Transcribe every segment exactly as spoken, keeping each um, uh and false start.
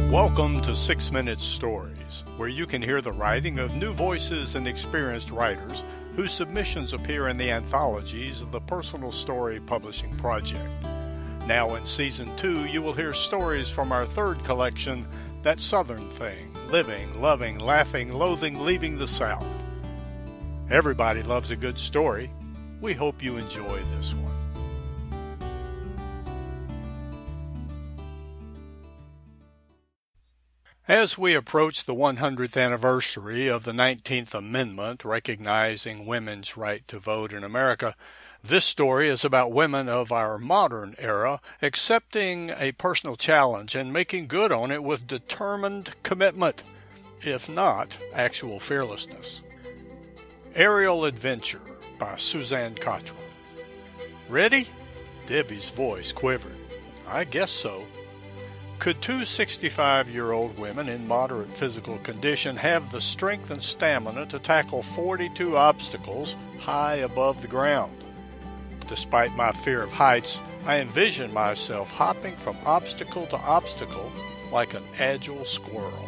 Welcome to Six Minute Stories, where you can hear the writing of new voices and experienced writers whose submissions appear in the anthologies of the Personal Story Publishing Project. Now in Season two, you will hear stories from our third collection, That Southern Thing, Living, Loving, Laughing, Loathing, Leaving the South. Everybody loves a good story. We hope you enjoy this one. As we approach the one hundredth anniversary of the nineteenth Amendment recognizing women's right to vote in America, this story is about women of our modern era accepting a personal challenge and making good on it with determined commitment, if not actual fearlessness. Aerial Adventure by Suzanne Cottrell. Ready? Debbie's voice quivered. I guess so. Could two sixty-five-year-old women in moderate physical condition have the strength and stamina to tackle forty-two obstacles high above the ground? Despite my fear of heights, I envision myself hopping from obstacle to obstacle like an agile squirrel.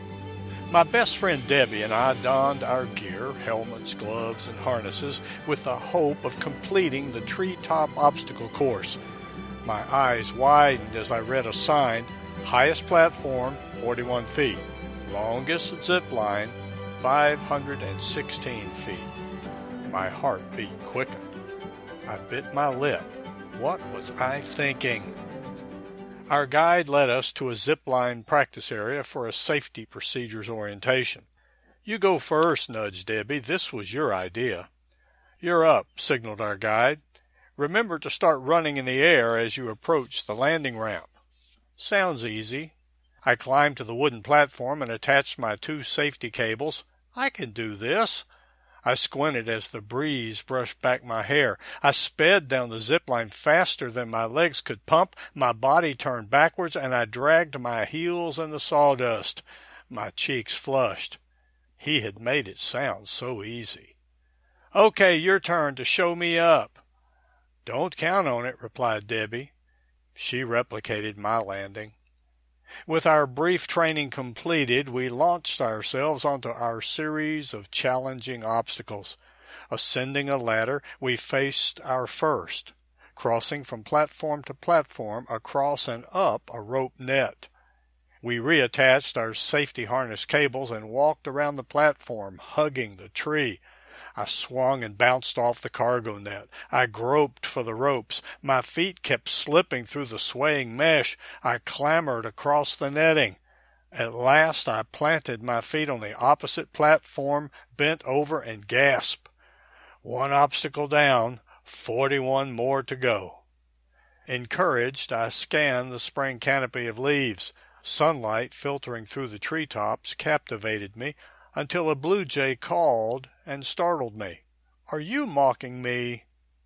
My best friend Debbie and I donned our gear, helmets, gloves, and harnesses, with the hope of completing the treetop obstacle course. My eyes widened as I read a sign, highest platform, forty-one feet, longest zip line, five hundred sixteen feet. My heartbeat quickened. I bit my lip. What was I thinking? Our guide led us to a zip line practice area for a safety procedures orientation. You go first, nudged Debbie. This was your idea. You're up, signaled our guide. Remember to start running in the air as you approach the landing ramp. Sounds easy. I climbed to the wooden platform and attached my two safety cables. I can do this. I squinted as the breeze brushed back my hair. I sped down the zip line faster than my legs could pump. My body turned backwards, and I dragged my heels in the sawdust. My cheeks flushed. He had made it sound so easy. Okay, your turn to show me up. Don't count on it, replied Debbie. She replicated my landing. With our brief training completed, we launched ourselves onto our series of challenging obstacles. Ascending a ladder, we faced our first, crossing from platform to platform, across and up a rope net. We reattached our safety harness cables and walked around the platform, hugging the tree. I swung and bounced off the cargo net. I groped for the ropes. My feet kept slipping through the swaying mesh. I clambered across the netting. At last I planted my feet on the opposite platform, bent over, and gasped. One obstacle down, forty-one more to go. Encouraged, I scanned the spring canopy of leaves. Sunlight filtering through the treetops captivated me, until a blue jay called and startled me. Are you mocking me?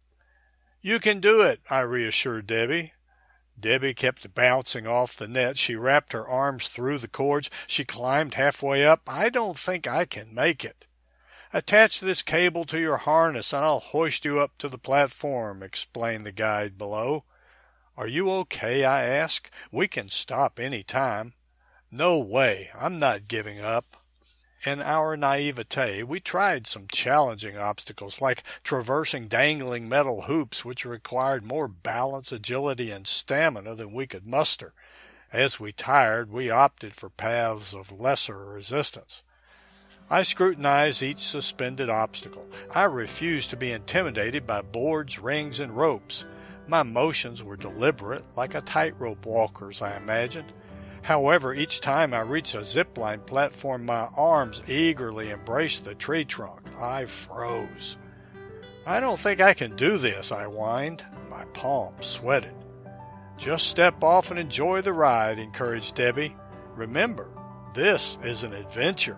You can do it, I reassured Debbie. Debbie kept bouncing off the net. She wrapped her arms through the cords. She climbed halfway up. I don't think I can make it. Attach this cable to your harness and I'll hoist you up to the platform, explained the guide below. Are you okay? I asked. We can stop any time. No way. I'm not giving up. In our naivete, we tried some challenging obstacles, like traversing dangling metal hoops, which required more balance, agility, and stamina than we could muster. As we tired, we opted for paths of lesser resistance. I scrutinized each suspended obstacle. I refused to be intimidated by boards, rings, and ropes. My motions were deliberate, like a tightrope walker's, I imagined. However, each time I reached a zipline platform, my arms eagerly embraced the tree trunk. I froze. I don't think I can do this, I whined. My palms sweated. Just step off and enjoy the ride, encouraged Debbie. Remember, this is an adventure.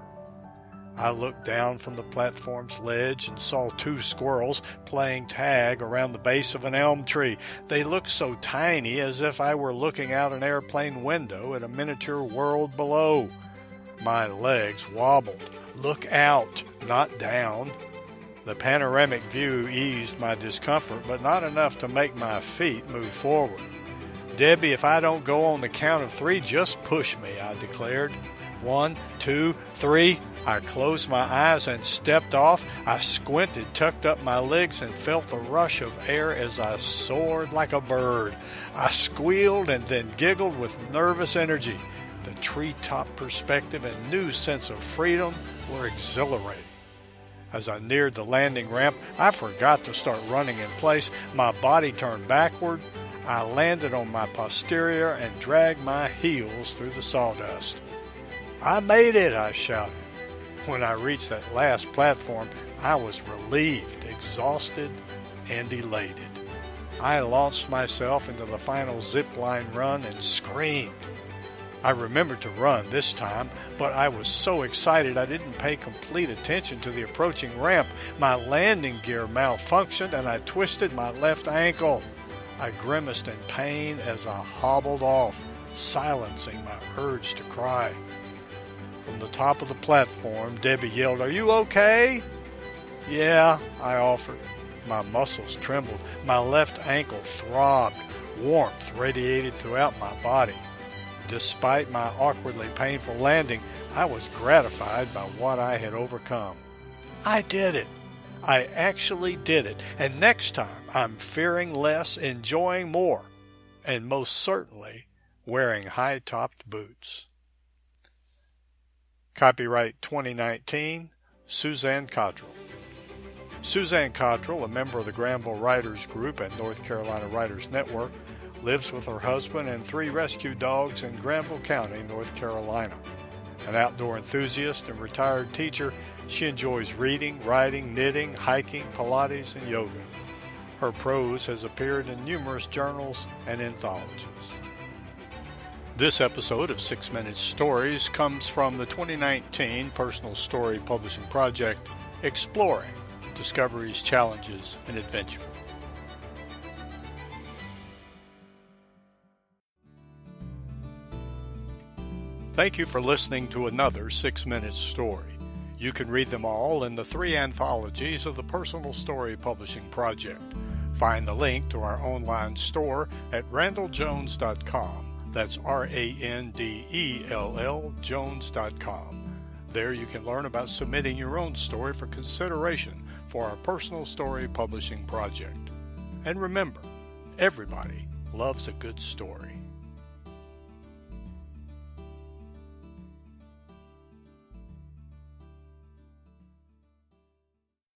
I looked down from the platform's ledge and saw two squirrels playing tag around the base of an elm tree. They looked so tiny, as if I were looking out an airplane window at a miniature world below. My legs wobbled. Look out, not down. The panoramic view eased my discomfort, but not enough to make my feet move forward. "Debbie, if I don't go on the count of three, just push me," I declared. One, two, three. I closed my eyes and stepped off. I squinted, tucked up my legs, and felt the rush of air as I soared like a bird. I squealed and then giggled with nervous energy. The treetop perspective and new sense of freedom were exhilarating. As I neared the landing ramp, I forgot to start running in place. My body turned backward. I landed on my posterior and dragged my heels through the sawdust. "I made it," I shouted. When I reached that last platform, I was relieved, exhausted, and elated. I launched myself into the final zip line run and screamed. I remembered to run this time, but I was so excited I didn't pay complete attention to the approaching ramp. My landing gear malfunctioned and I twisted my left ankle. I grimaced in pain as I hobbled off, silencing my urge to cry. From the top of the platform, Debbie yelled, "Are you okay?" "Yeah," I offered. My muscles trembled. My left ankle throbbed. Warmth radiated throughout my body. Despite my awkwardly painful landing, I was gratified by what I had overcome. I did it. I actually did it. And next time, I'm fearing less, enjoying more, and most certainly wearing high-topped boots. Copyright twenty nineteen, Suzanne Cottrell. Suzanne Cottrell, a member of the Granville Writers Group and North Carolina Writers Network, lives with her husband and three rescue dogs in Granville County, North Carolina. An outdoor enthusiast and retired teacher, she enjoys reading, writing, knitting, hiking, Pilates, and yoga. Her prose has appeared in numerous journals and anthologies. This episode of Six Minute Stories comes from the twenty nineteen Personal Story Publishing Project, Exploring Discoveries, Challenges, and Adventure. Thank you for listening to another Six Minute Story. You can read them all in the three anthologies of the Personal Story Publishing Project. Find the link to our online store at randall jones dot com. That's R A N D E L L Jones dot com. There you can learn about submitting your own story for consideration for our Personal Story Publishing Project. And remember, everybody loves a good story.